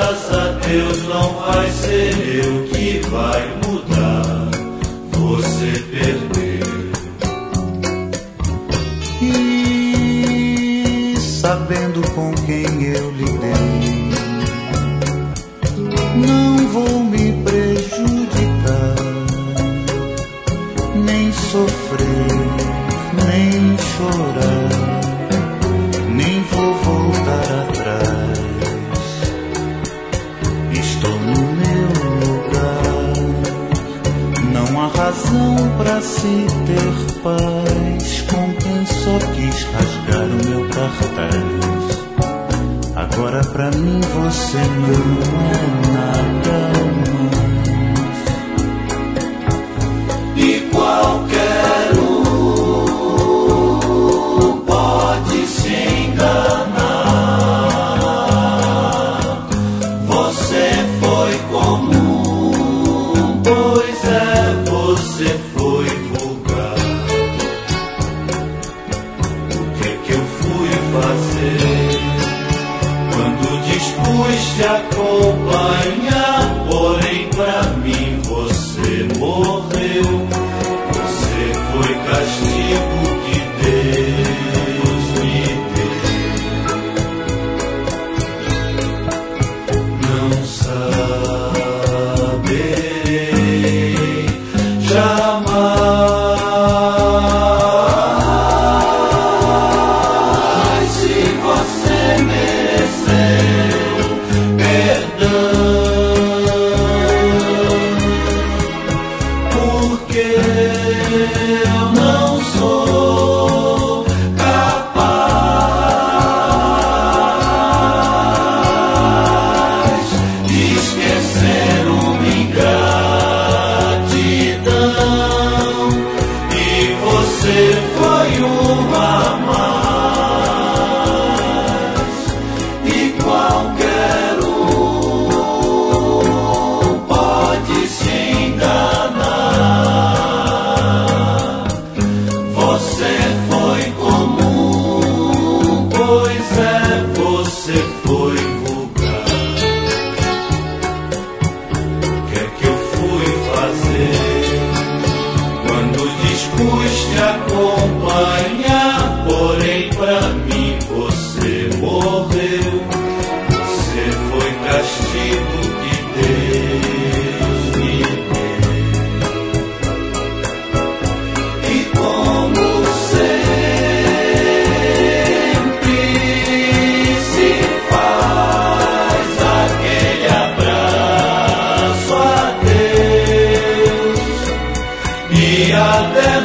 graças a Deus não vai ser eu que vai mudar. Você perdeu. E sabendo com quem eu lidei, não vou me prejudicar, nem sofrer, nem chorar, nem vou voltar atrás. Estou no meu lugar, não há razão pra se ter paz com quem só quis rasgar o meu cartaz. Agora pra mim você não é nada mais. E qualquer pode se enganar. Você foi comum, pois é, você foi vulgar. O que eu fui fazer quando dispus te acompanhar? Porém pra mim você morreu. Você foi castigo que Deus me deu. Não saberei jamais se você mereceu perdão, porque eu não sou capaz de esquecer uma ingratidão. E você foi uma a mais. E qualquer pode se enganar. Você foi comum, pois é, você foi vulgar. O que eu fui fazer quando dispus te acompanhar? Porém pra mim você morreu. Você foi castigo que Deus me deu. E como sempre se faz aquele abraço a Deus e até